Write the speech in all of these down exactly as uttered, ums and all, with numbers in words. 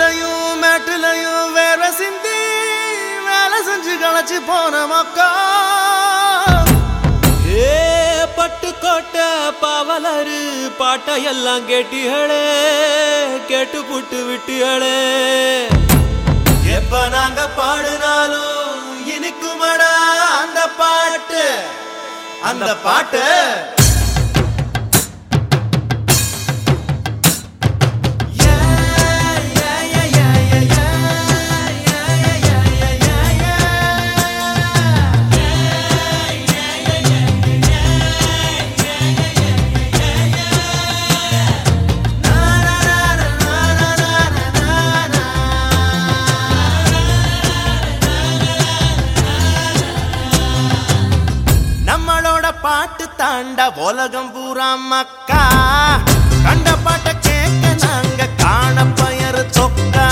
காட்டுலையும் மேட்டுலையும் வேற சிந்தி வேலை செஞ்சு களைச்சு போன மக்கா. ஏ பட்டுக்கோட்டை பாவலரு பாட்டையெல்லாம் கேட்டிகளே, கேட்டு புட்டு விட்டிகளே. எப்ப நாங்க பாடுனாலும் இனிக்குமடா அந்த பாட்டு, அந்த பாட்டு. பாட்டு தாண்ட உலகம் பூரா மக்கா, கண்ட பாட்ட கேட்க நாங்க காண பயரு சொக்கா.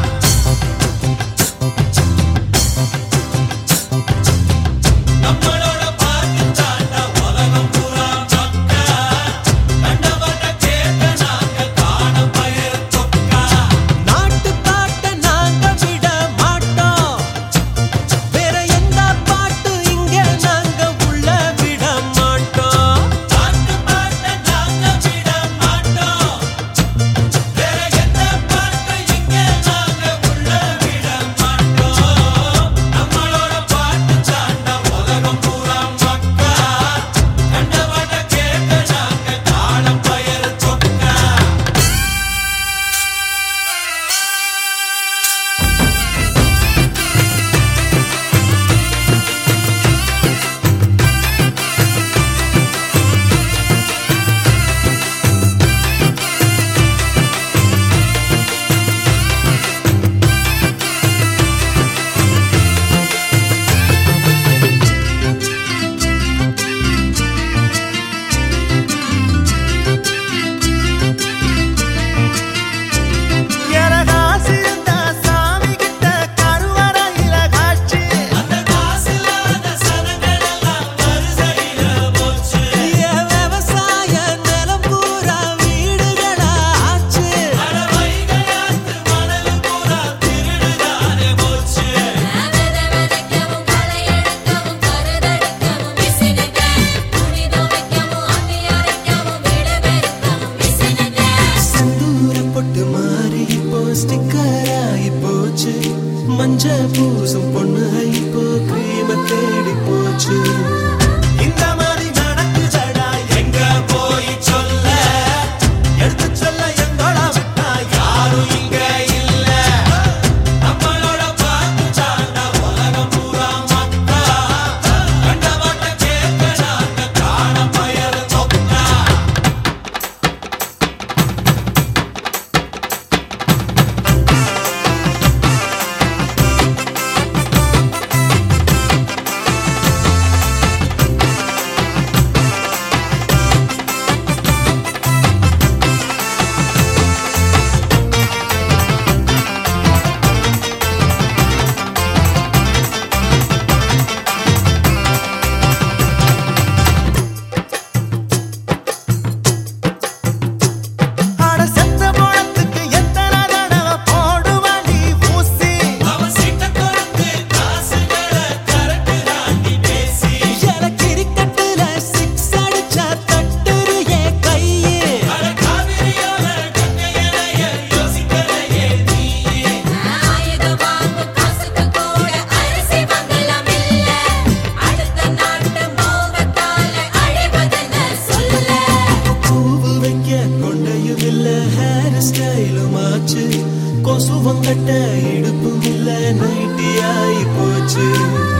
நம்மளோட பாட்டு தாண்ட உலகம் பூரா மக்கா, கண்ட பாட்ட கேட்க நாங்க காண பயரு சொக்கா. நாட்டு பாட்ட நாங்க விட மாட்டோம், வேற எந்த பாட்டு இங்க நாங்க உள்ள விட மாட்டோம். நாட்டு பாட்ட நாங்க விட மாட்டோம், வேற எந்த பாட்டு இங்க நாங்க உள்ள விட மாட்டோம். நம்மளோட பாட்டு தாண்ட உலகம் பூரா மக்கா, கண்ட பாட்ட கேட்க நாங்க காண பயரு சொக்கா. எரகாசி இந்த சாமி கிட்ட கருவறையில காட்சி, அந்த காசில்லாத சனங்களெல்லாம் வரிசையில போச்சு. என் விவசாய நிலம் பூரா வீடுகளா ஆச்சு. அட வைகையாத்து மணல் பூரா திருடுதானே போச்சு. வித விதைக்கவும் களை எடுக்கவும் கருதெடுக்கவும் மிஷினுங்க, துணி துவைக்கவும் அள்ளி அரைக்கவும் வீடு பெருக்கவும் மிஷினுங்க. செந்தூர பொட்டு மாறி இப்போ ஸ்டிக்கராகி போச்சு. மஞ்ச பூசும் பொண்ணு இப்போ கிரீம தேடி போச்சு. இந்த மாதிரி நடக்குதடா எங்க போய் சொல்ல, எடுத்து சொல்ல எங்கோட விட்டா யாரும் இங்க இல்ல. நம்மளோட பாட்டு தாண்ட உலகம் பூரா மக்கா, கண்ட பாட்ட கேட்க நாங்க காண பயரு சொக்கா. அட செத்த போனத்துக்கு எத்தனை தடவை போடுவாண்டி ஊசி. அவன் சீட்டை கொடுத்து காசுகளை கரட்டு தாண்டி பேசி. எல கிரிக்கெட்டுல சிக்ஸ் அடிச்சா தட்டுறியே கையே. அட காவிரியோட கங்கையணைய யோசிக்கலையே நீயே. ஆயுதம் வாங்கும் காசுக்கு கூட அரிசி வாங்கலாம் இல்ல, அடுத்த நாட்டு மோகத்தால அழிவதென்ன சொல்ல. பூவு வைக்க கொண்டையும் இல்ல, ஹேர் ஸ்டைலும் ஆச்சு. கொசுவங்கட்ட இடுப்பும் இல்ல, நைட்டி ஆயி போச்சு.